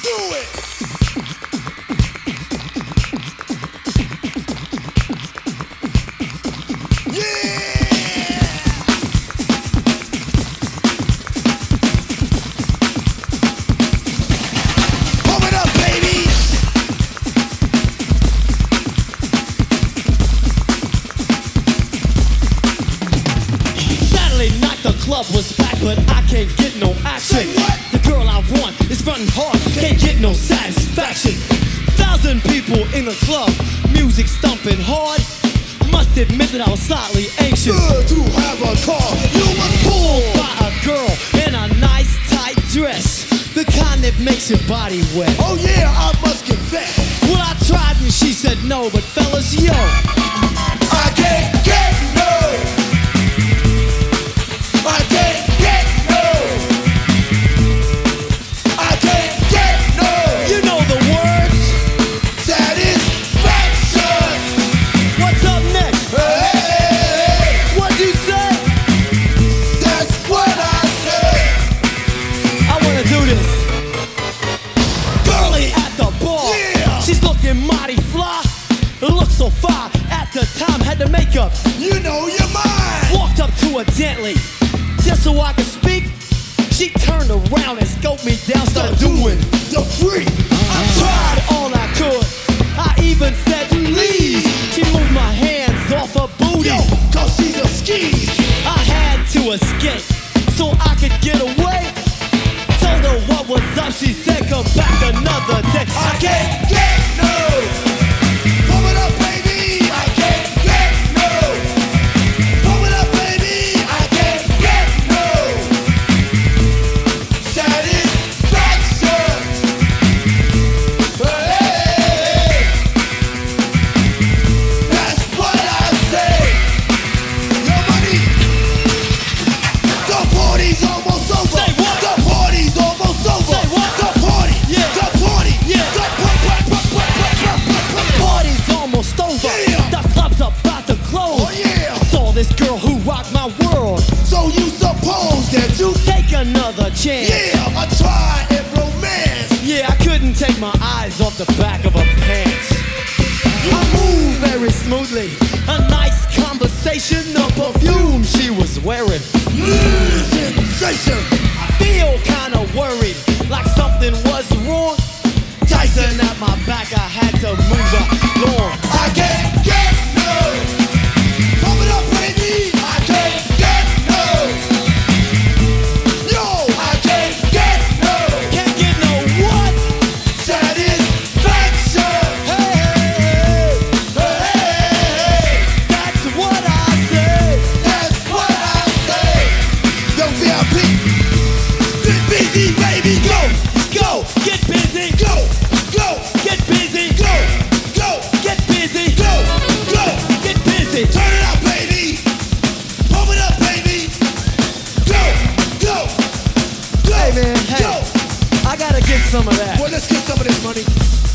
Club was packed, but I can't get no action. The girl I want is running hard, can't get no satisfaction. 1,000 people in the club, music stumping hard. Must admit that I was slightly anxious. Good to have a car. You were pulled by a girl in a nice tight dress, the kind that makes your body wet. Oh yeah, I must confess. Well, I tried and she said no, but fellas, yo, I can't get no. I can't get no. I can't get no. You know the words. Satisfaction. What's up next? Hey, What'd you say? that's what I say. I wanna do this. Girlie at the bar, Yeah. she's looking mighty fly. Looks so fine at the time, had the makeup. You know your mind. Walked up to her gently, just so I could speak. She turned around and scoped me down, started doing. the freak. I tried all I could, I even said please. She moved my hands off her booty. Yo, cause she's a skis. I had to escape so I could get away. Told her what was up, she said come back another day. I can't get no. Pump it up, baby. I can't get no. Pump it up, baby. I can't get no. Satisfaction. Hey, that's what I say. Your money. The party's almost over. Say what? The party's almost over. Say what? The party. Yeah. The party. Yeah. The Party's almost over, Yeah. the club's about to close. Oh, yeah. I saw this girl who rocked my world. So you suppose that you, Take another chance. yeah, a try and romance. Yeah, I couldn't take my eyes off the back of her pants. I move very smoothly, a nice conversation, the perfume she was wearing. Sensation. I feel kinda worried, like something was wrong. Tyson at my back, I had to move along. I can't get no. Pump it up, baby. I can't get no. Yo, I can't get no. Can't get no what? Satisfaction. Hey, hey, hey, Hey, that's what I say. that's what I say. Yo, VIP. Get busy, baby. Go, Go, get busy. go, go, Get busy. go, go, Get busy. go, go. Get busy. Turn it up, baby. Pump it up, baby. Go, go, go. Hey, man, hey. Go. I gotta get some of that. Well, let's get some of this money.